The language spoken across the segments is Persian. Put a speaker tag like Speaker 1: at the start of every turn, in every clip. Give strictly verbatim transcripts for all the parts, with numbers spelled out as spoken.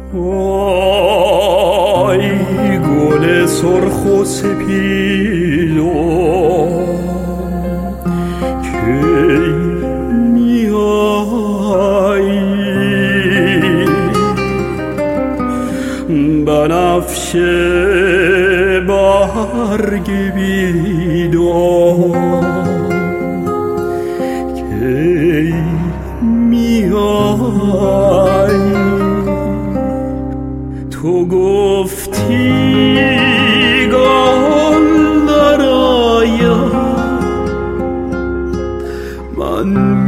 Speaker 1: آی گل سرخ و سپیدم کی میایی بنفشه برگ بیدم کی میایی تو گفتی گل درایم من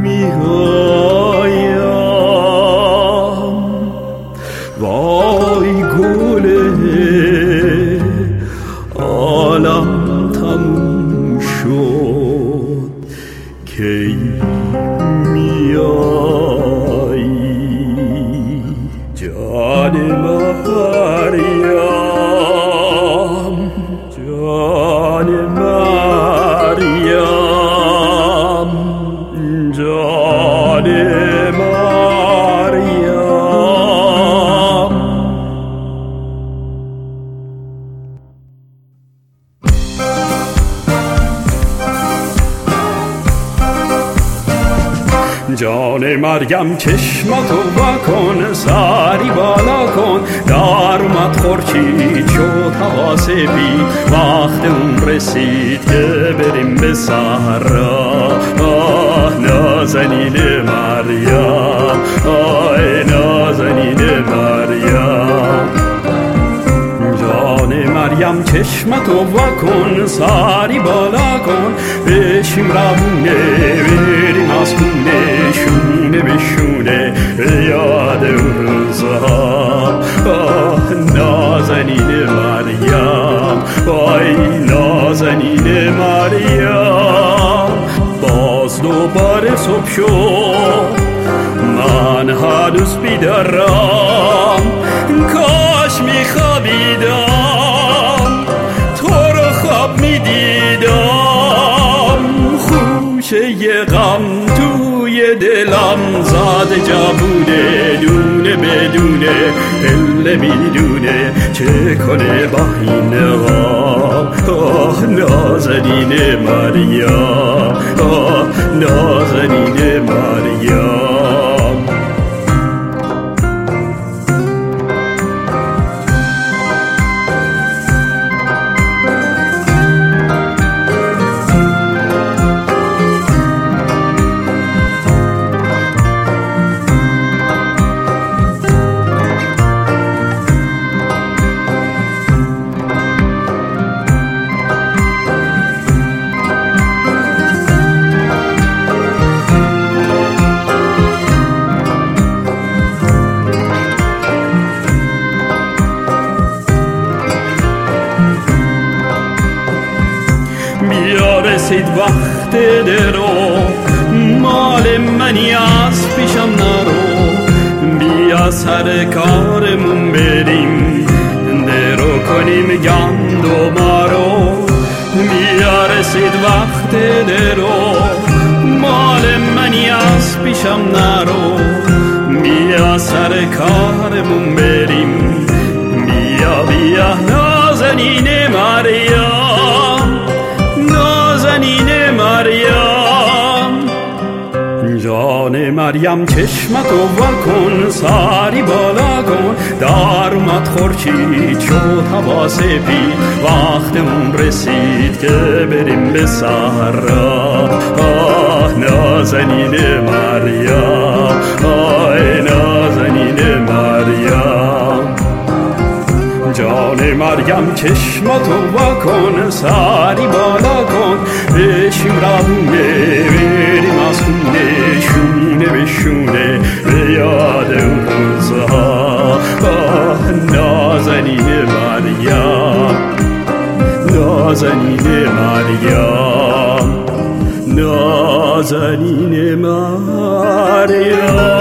Speaker 1: میایم وای گل عالم تموم شد کی میایی جان مریم جان مریم جان مریم جان مریم چشمتو بکن سری بالا کن در اومد خورشید شد هوا سپید وقت اون رسید که بریم به صحرا آه نازنین مریم آه نازنین مریم جان مریم چشمتو بکن سری بالا کن بشیم روونه بریم از خونه شونه به شونه یاد اون روزها آه نازنین مریم وای نازنین مریم باز دوباره صبح شد من هنوز بیدارم کاش میخوابیدم تو رو خواب میدیدم خوشه یه غم توی دلم زاد جوونه دونه بدونه دل میدونه چه کنه با این غم آه نازنین مریم آه نازنین مریم رسید وقت درو مال منی از پیشم نرو بیا سر کارمون بریم درو کنیم گند و مارو بیا رسید وقت درو مال منی از پیشم نرو بیا سر کارمون بریم بیا بیا نازنین مریم نازنین مریم جان مریم چشمتو بکن سری بالا کن در اومد خورشید شد هوا سپید وقتمون رسید که بریم به صحرا آه نازنین مریم آه نازنین مریم جان مریم چشمتو بکن سری بالا کن بشیم روونه بریم از خونه شونه به شونه به یاد اون روزها آه نازنین مریم نازنین مریم نازنین مریم